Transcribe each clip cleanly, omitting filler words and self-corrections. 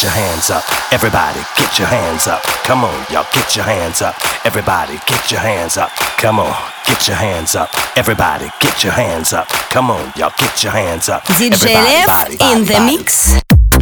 get your hands up. Everybody, get your hands up. Come on, y'all, get your hands up. Everybody, get your hands up. Come on, get your hands up. Everybody, get your hands up. Come on, y'all, get your hands up. DJ Lev in the mix.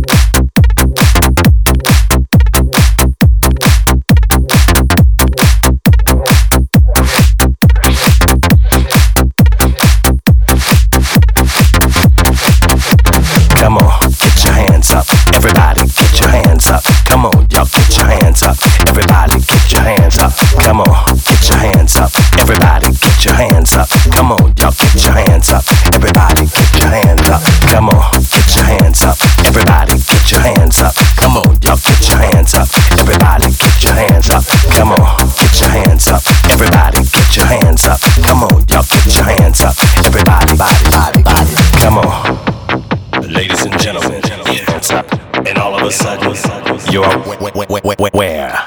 Come on, get your hands up. Everybody, get your hands up. Come on, y'all, get your hands up. Everybody, get your hands up. Come on, get your hands up. Everybody, get your hands up. Come on, y'all, get your hands up. Everybody, get your hands up. Come on, get your hands up. Everybody, get your hands up. Come on, y'all, get your hands up. Everybody, get your hands up. Come on, get your hands up. Everybody, get your hands up. Come on, y'all, get your hands up. Everybody, body. Come on. Ladies and gentlemen, hands up. And all of a sudden, you're where?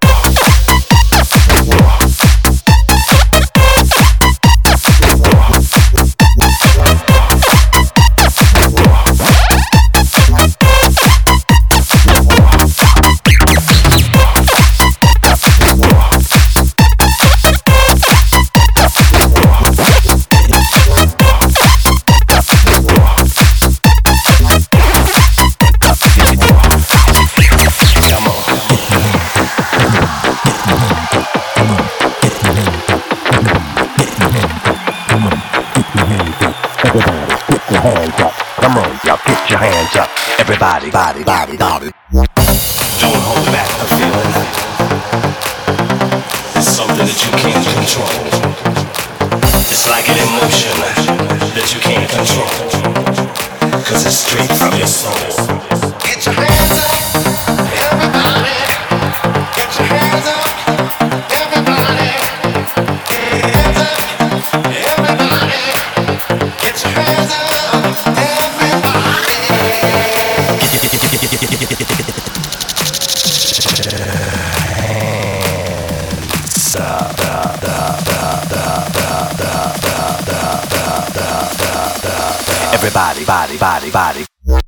Come on, y'all, get your hands up. Everybody, body. Don't hold back the feeling. It's something that you can't control. It's like an emotion that you can't control. 'Cause it's straight from your soul. Get your hands up, everybody. Get your hands up, everybody. Hands up, everybody. Get your hands up. Everybody, body.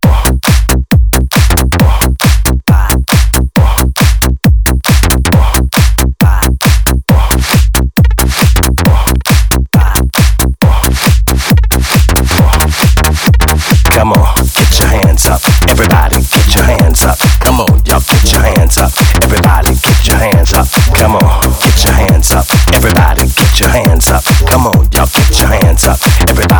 Come on, get your hands up. Everybody, get your hands up. Come on, y'all, get your hands up. Everybody, get your hands up. Come on, get your hands up. Everybody, get your hands up. Come on, y'all, get your hands up. Everybody.